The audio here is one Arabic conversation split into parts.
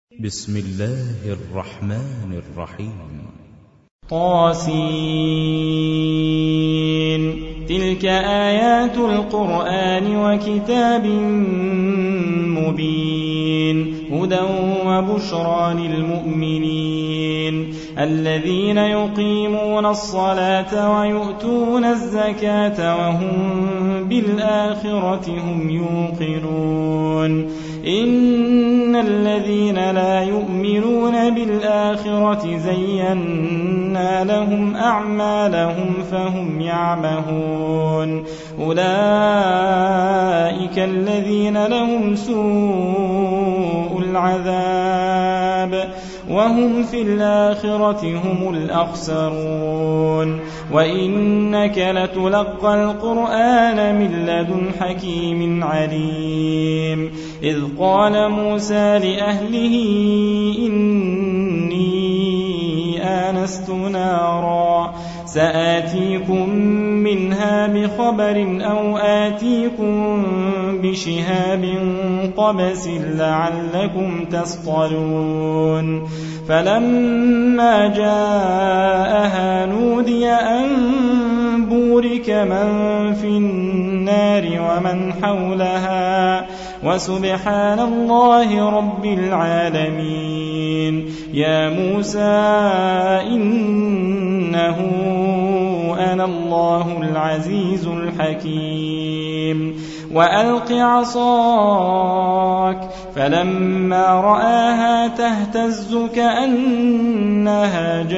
بسم الله الرحمن الرحيم. طاسين. تلك آيات القرآن وكتاب مبين هدى وبشرى للمؤمنين الذين يقيمون الصلاة ويؤتون الزكاة وهم بالآخرة هم يوقنون إن الذين لا يؤمنون بالآخرة زينا لهم أعمالهم فهم يعمهون أولئك الذين لهم سوء العذاب وهم في الآخرة هم الأخسرون وإنك لتلقى القرآن من لدن حكيم عليم إذ قال موسى لأهله إني آنست نارا سآتيكم منها بخبر أو آتيكم بشهاب قبس لعلكم تصطلون فلما جاءها نودي أن بورك من في النار ومن حولها وسبحان الله رب العالمين يا موسى إنه أنا الله العزيز الحكيم وألق عصاك فلما رآها تهتز كأنها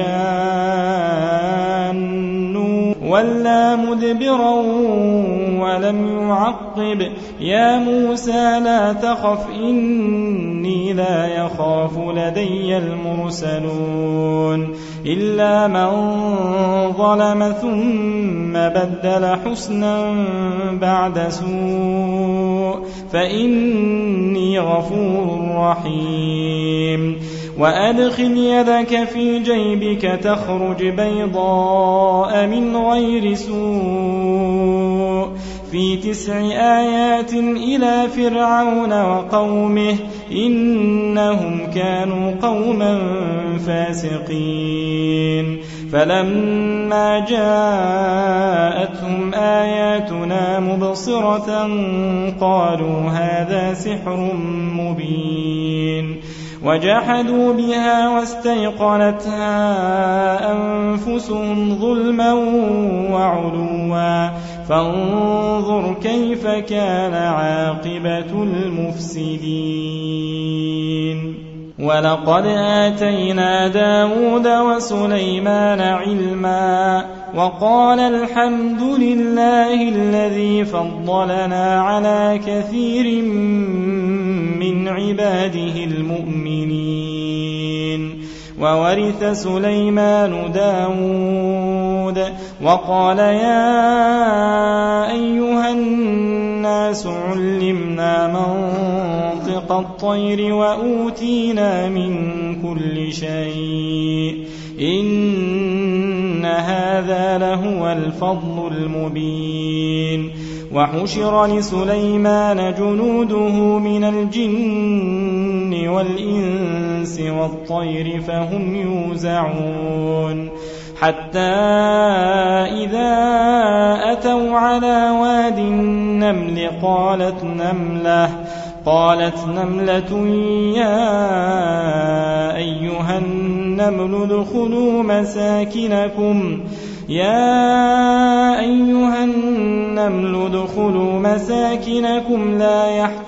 جان ولا مدبرا ولم يعقب يا موسى لا تخف إني لا يخاف لدي المرسلون إلا من ظلم ثم بدل حسنا بعد سوء فإني غفور رحيم وأدخل يدك في جيبك تخرج بيضاء من غير سوء في 9 آيات إلى فرعون وقومه إنهم كانوا قوما فاسقين فلما جاءتهم آياتنا مبصرة قالوا هذا سحر مبين وجحدوا بها واستيقنتها أنفسهم ظلما وعلوا فانظر كيف كان عاقبة المفسدين ولقد آتينا داود وسليمان علما وقال الحمد لله الذي فضلنا على كثير من عباده المؤمنين وورث سليمان داود وقال يا أيها الناس علمنا منطق الطير وأوتينا من كل شيء إن هذا لهو الفضل المبين وحشر لسليمان جنوده من الجن والإنس والطير فهم يوزعون حتى إذا أتوا على واد النمل قالت نملة يا أيها النمل ادخلوا مساكنكم لا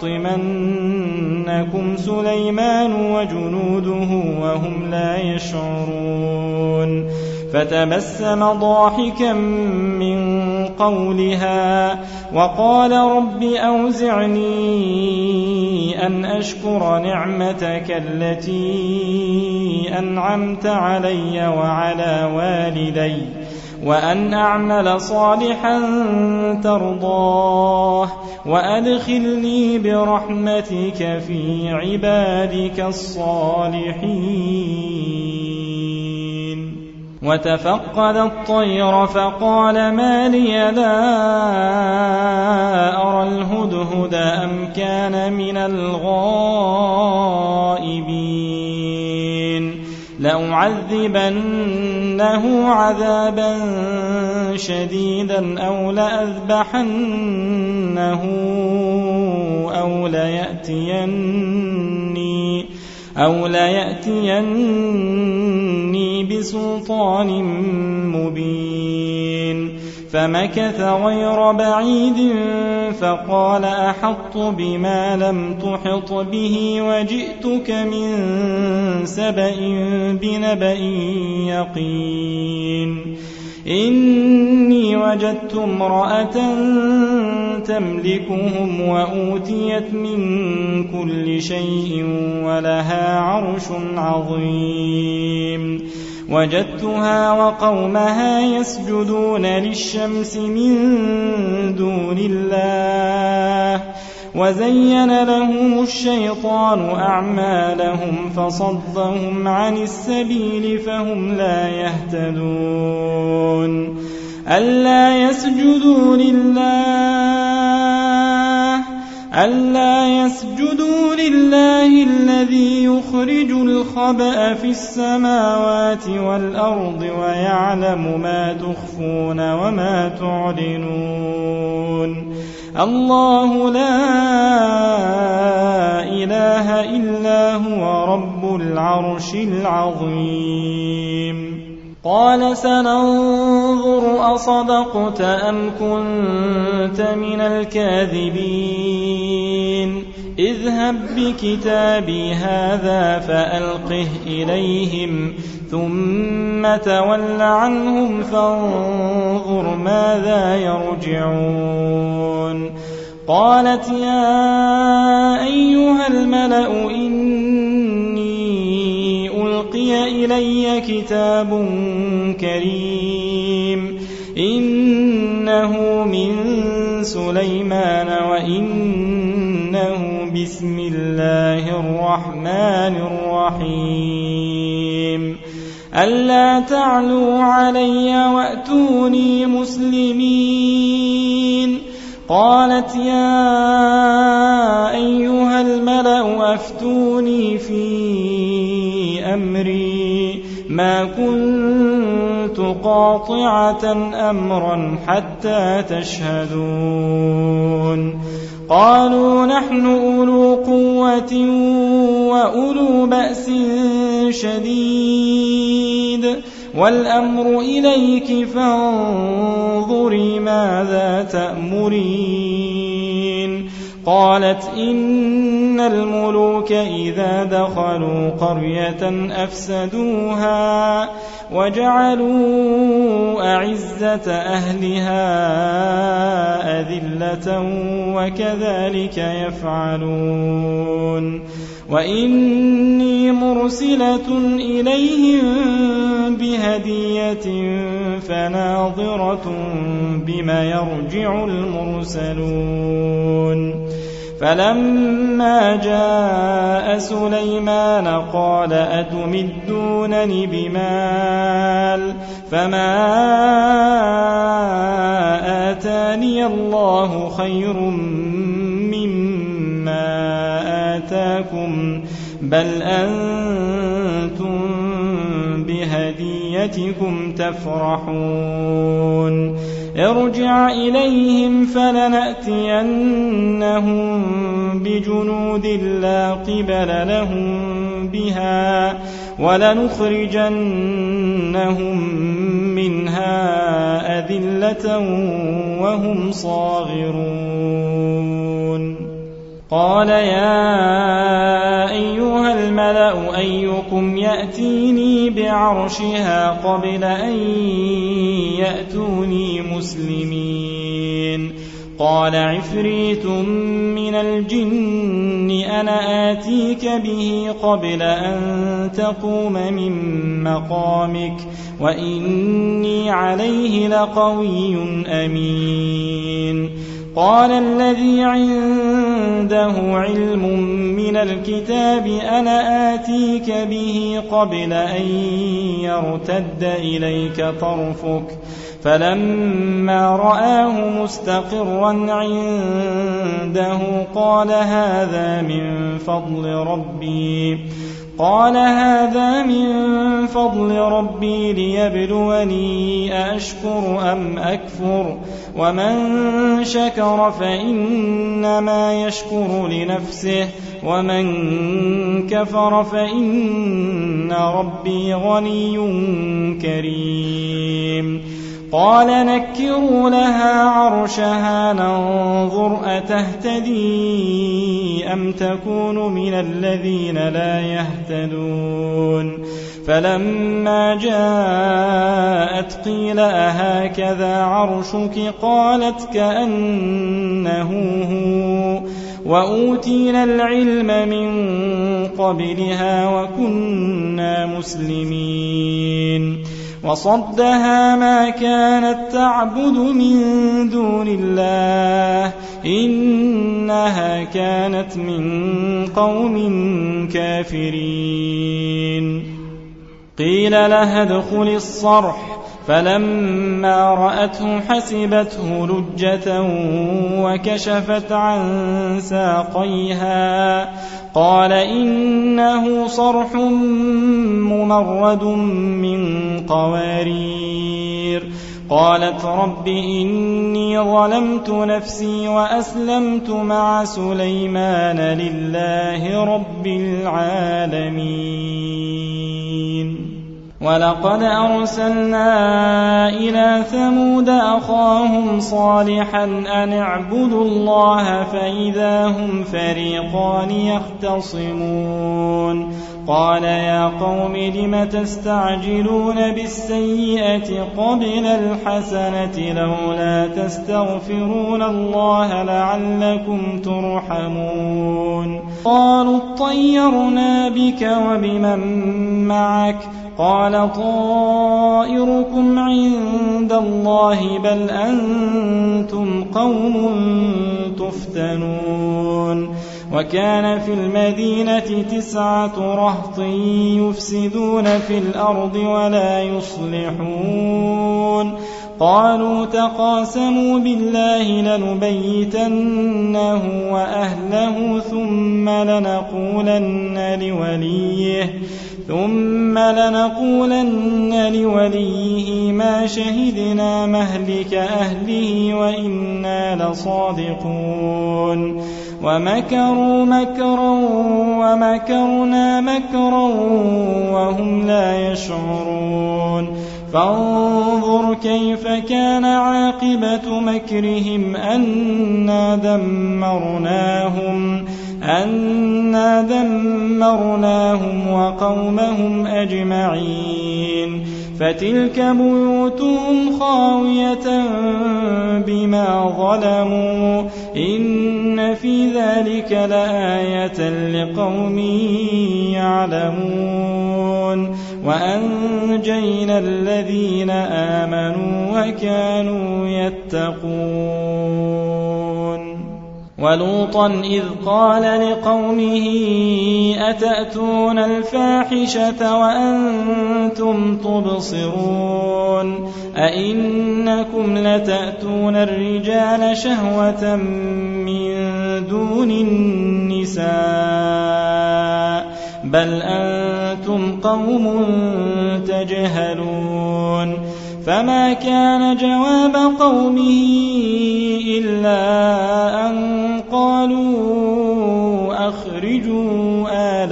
يحطمنكم سليمان وجنوده وهم لا يشعرون فتبسم ضاحكا من قولها وقال رب أوزعني أن أشكر نعمتك التي أنعمت علي وعلى والدي وأن أعمل صالحا ترضاه وأدخلني برحمتك في عبادك الصالحين وتفقد الطير فقال ما لي لا أرى الهدهد أم كان من الغائبين لأعذبنه عذابا شديدا أو لأذبحنه أو ليأتيني بسلطان مبين فمكث غير بعيد فقال أحطت بما لم تحط به وجئتك من سبأ بنبأ يقين إني وجدت امرأة تملكهم وأوتيت من كل شيء ولها عرش عظيم وجدتها وقومها يسجدون للشمس من دون الله وزين لهم الشيطان أعمالهم فصدهم عن السبيل فهم لا يهتدون ألا يسجدوا لله الذي يخرج الخبأ في السماوات والأرض ويعلم ما تخفون وما تعلنون الله لا إله إلا هو رب العرش العظيم قال سننظر أصدقت أم كنت من الكاذبين اذهب بكتابي هذا فألقه إليهم ثم تول عنهم فانظر ماذا يرجعون قالت يا أيها الملأ إني ألقي إلي كتاب كريم إنه من سليمان وإنه بسم الله الرحمن الرحيم ألا تعلوا علي وأتوني مسلمين قالت يا أيها الملأ أفتوني في أمري ما كنت قاطعة أمرا حتى تشهدون قالوا نحن أولو قوة وأولو بأس شديد والأمر إليك فانظري ماذا تأمرين قالت إن الملوك إذا دخلوا قرية أفسدوها وجعلوا أعزة أهلها أذلة وكذلك يفعلون وإني مرسلة إليهم بهدية فناظرة بما يرجع المرسلون فلما جاء سليمان قال أتمدونني بمال فما آتاني الله خير مما آتاكم بل أنتم بهديتكم تفرحون ارجع إليهم فلنأتينهم بجنود لا قبل لهم بها ولنخرجنهم منها أذلة وهم صاغرون قال يا أيها الملأ أيكم يأتيني بعرشها قبل أن يأتوني مسلمين قال عفريت من الجن أنا آتيك به قبل أن تقوم من مقامك وإني عليه لقوي أمين قال الذي عنده علم من الكتاب أنا آتيك به قبل أن يرتد إليك طرفك فلما رآه مستقرا عنده قال هذا من فضل ربي ليبلوني أأشكر أم أكفر ومن شكر فإنما يشكر لنفسه ومن كفر فإن ربي غني كريم قال نكروا لها عرشها ننظر أتهتدي أم تكون من الذين لا يهتدون فلما جاءت قيل أهكذا عرشك قالت كأنه هو وأوتينا العلم من قبلها وكنا مسلمين وصدها ما كانت تعبد من دون الله إنها كانت من قوم كافرين قيل لها ادخل الصرح فلما رأته حسبته لجة وكشفت عن ساقيها قال إنه صرح ممرد من قوارير قالت رب إني ظلمت نفسي وأسلمت مع سليمان لله رب العالمين ولقد أرسلنا إلى ثمود أخاهم صالحا أن اعبدوا الله فإذا هم فريقان يختصمون قال يا قوم لم تستعجلون بالسيئة قبل الحسنة لولا تستغفرون الله لعلكم ترحمون قالوا اطيرنا بك وبمن معك قال طائركم عند الله بل أنتم قوم تفتنون وكان في المدينة 9 رهط يفسدون في الأرض ولا يصلحون قالوا تقاسموا بالله لنبيتنه وأهله ثم لنقولن لوليه ما شهدنا مهلك أهله وإنا لصادقون ومكروا مكرا ومكرنا مكرا وهم لا يشعرون فانظر كيف كان عاقبة مكرهم أنا دمرناهم وقومهم أجمعين فتلك بيوتهم خاوية بما ظلموا إن في ذلك لآية لقوم يعلمون وأنجينا الذين آمنوا وكانوا يتقون ولوطا إذ قال لقومه أتأتون الفاحشة وأنتم تبصرون أئنكم لتأتون الرجال شهوة من دون النساء بل أنتم قوم تجهلون فما كان جواب قومه إلا أن قالوا أخرجوا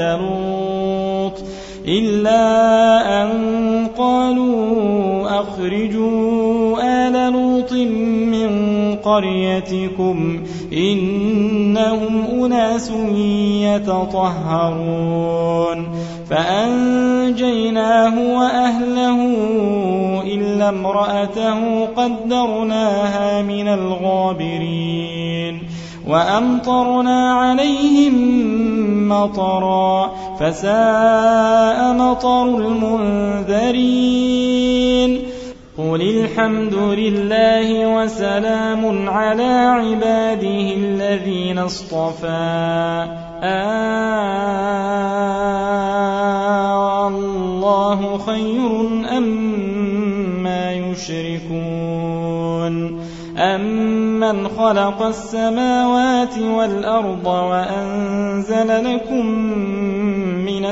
آل لوط من قريتكم إنهم أناس يتطهرون فأنجيناه وأهله إلا امرأته قدرناها من الغابرين وأمطرنا عليهم مطرا فساء مطر المنذرين قل الحمد لله وسلام على عباده الذين اصطفى الله خير أما يشركون أمن خلق السماوات والأرض وأنزل لكم من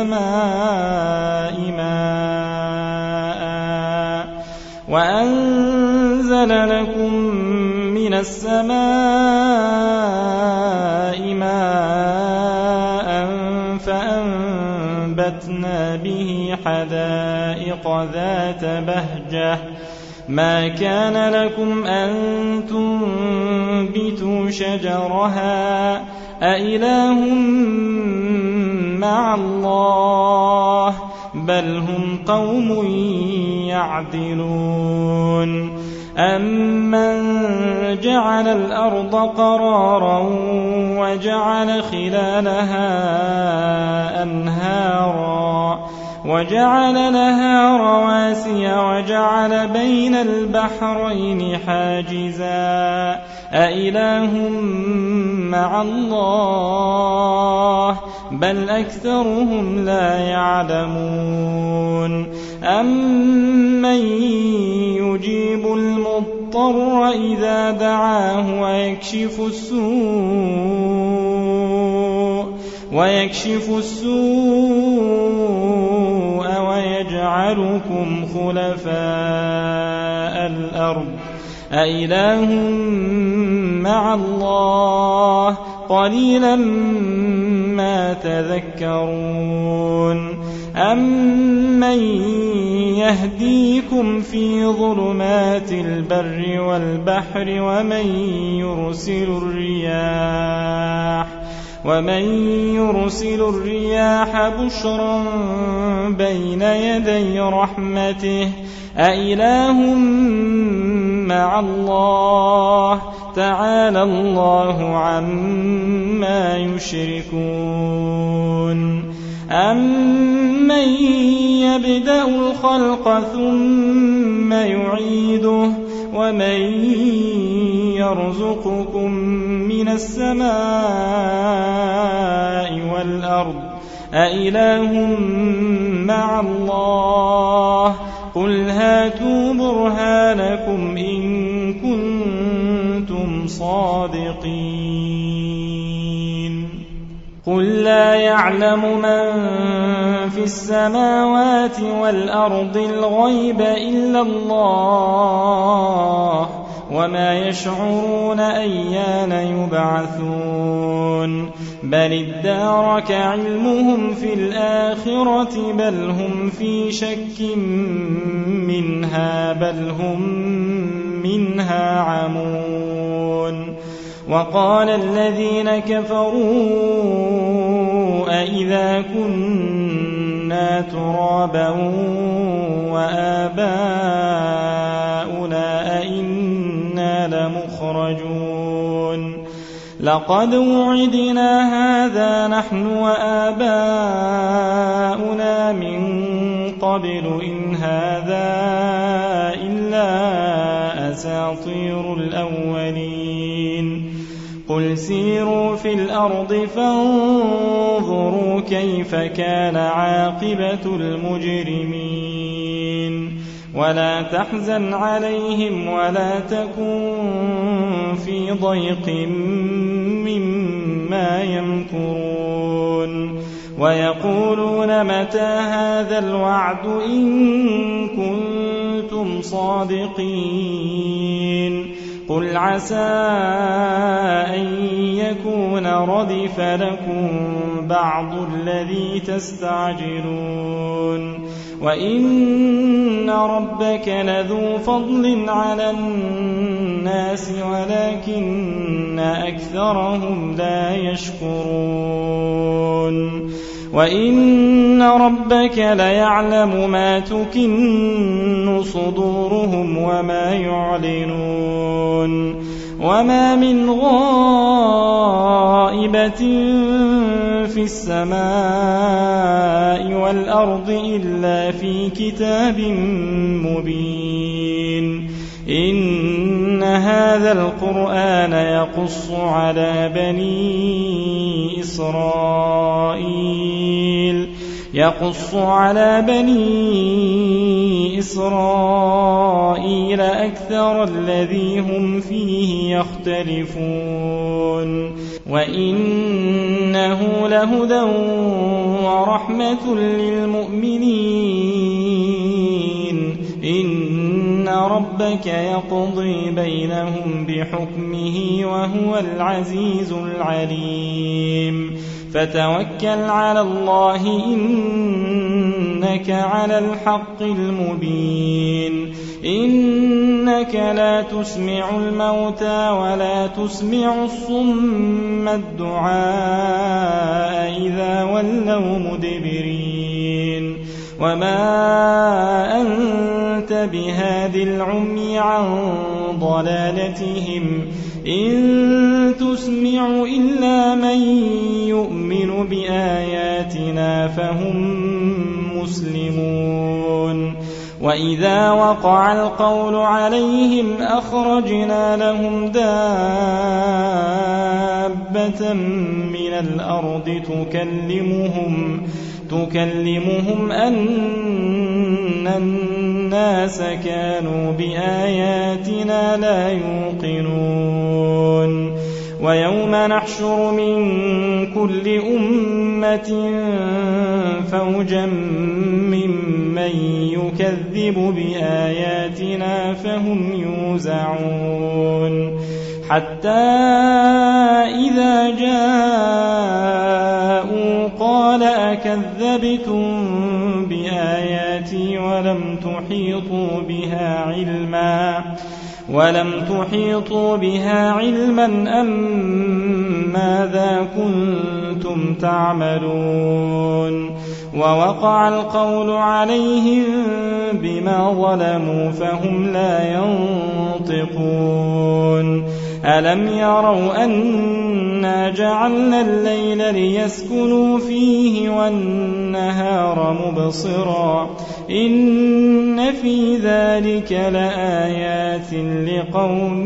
السماء ماء فأنبتنا به حدائق ذات بهجة ما كان لكم أن تنبتوا شجرها أإله مع الله بل هم قوم يعدلون أمن جعل الأرض قرارا وجعل خلالها أنهارا وجعل لها رواسي وجعل بين البحرين حاجزا أإله مع الله بل أكثرهم لا يعلمون أمن يجيب المضطر إذا دعاه ويكشف السوء ويجعلكم خلفاء الأرض أإله مع الله قليلا ما تذكرون أمن يهديكم في ظلمات البر والبحر ومن يرسل الرياح بشرا بين يدي رحمته أإله مع الله تعالى الله عما يشركون أمن يبدأ الخلق ثم يعيده ومن يرزقكم من السماء والأرض أإله مع الله قل هاتوا برهانكم إن كنتم صادقين قل لا يعلم من في السماوات والأرض الغيب إلا الله وما يشعرون أيان يبعثون بل ادارك علمهم في الآخرة بل هم في شك منها بل هم منها عمون وقال الذين كفروا أئذا كنا ترابا وآباؤنا أئنا لمخرجون لقد وعدنا هذا نحن وآباؤنا من قبل إن هذا إلا أساطير الأولين قل سيروا في الأرض فانظروا كيف كان عاقبة المجرمين ولا تحزن عليهم ولا تكن في ضيق مما يمكرون ويقولون متى هذا الوعد إن كنتم صادقين قل عسى أن يكون ردف لكم بعض الذي تستعجلون وإن ربك لذو فضل على الناس ولكن أكثرهم لا يشكرون وإن ربك ليعلم ما تكن صدورهم وما يعلنون وما من غائبة في السماء والأرض إلا في كتاب مبين إن هذا القرآن يقص على بني إسرائيل أكثر الذي هم فيه يختلفون وإنه لهدى ورحمة للمؤمنين إن ربك يقضي بينهم بحكمه وهو العزيز العليم فتوكل على الله إنك على الحق المبين إنك لا تسمع الموتى ولا تسمع الصم الدعاء إذا ولوا مدبرين وما أنت بهاد العمي عن ضلالتهم إن تسمع إلا من يؤمن بآياتنا فهم مسلمون وإذا وقع القول عليهم أخرجنا لهم دابة من الأرض تكلمهم أن الناس كانوا بآياتنا لا يوقنون ويوم نحشر من كل أمة فوجا ممن يكذب بآياتنا فهم يوزعون حتى إذا جاءوا قال أكذبتم بآياتي ولم تحيطوا بها علما أم ماذا كنتم تعملون ووقع القول عليهم بما ظلموا فهم لا ينطقون ألم يروا أنا جعلنا الليل ليسكنوا فيه والنهار مبصرا إن في ذلك لآيات لقوم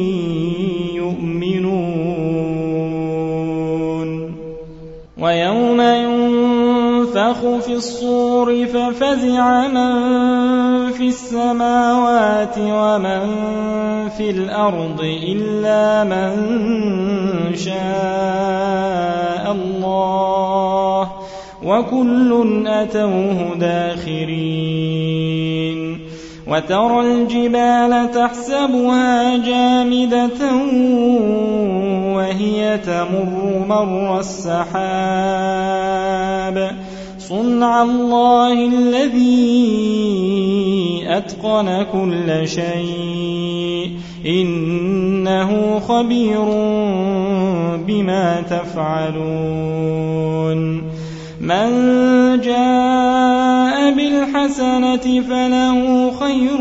يؤمنون ويوم ينفخ في الصور ففزع من في السماوات ومن في الأرض إلا من شاء الله وكل أتوه داخرين وترى الجبال تحسبها جامدة وهي تمر مر السحاب صنع الله الذي أتقن كل شيء إنه خبير بما تفعلون من جاء بالحسنة فله خير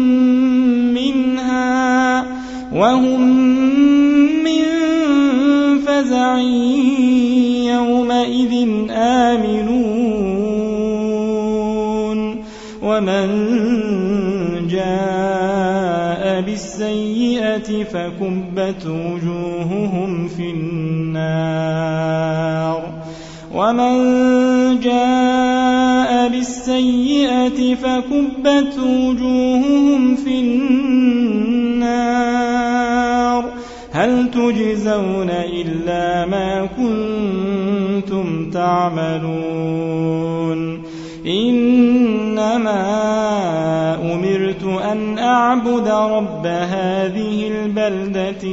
منها وهم من فزع يومئذ آمنون ومن جاء بالسيئة فكبت وجوههم في النار ومن جاء بالسيئة فكبت وجوههم في النار هل تجزون إلا ما كنتم تعملون إنما أمرت أن أعبد رب هذه البلدة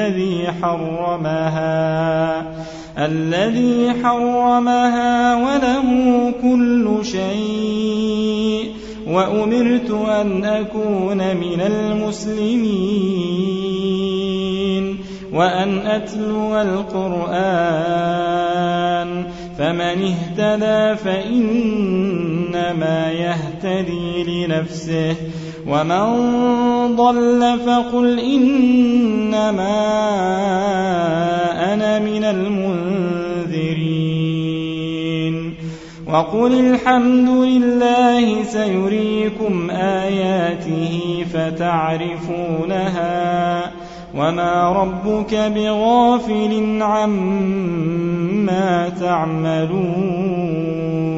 الذي حرمها وله كل شيء وأمرت أن أكون من المسلمين وأن أتلو القرآن فمن اهتدى فإنما يهتدي لنفسه ومن ضل فقل إنما أنا من المنذرين وقل الحمد لله سيريكم آياته فتعرفونها وما ربك بغافل عما تعملون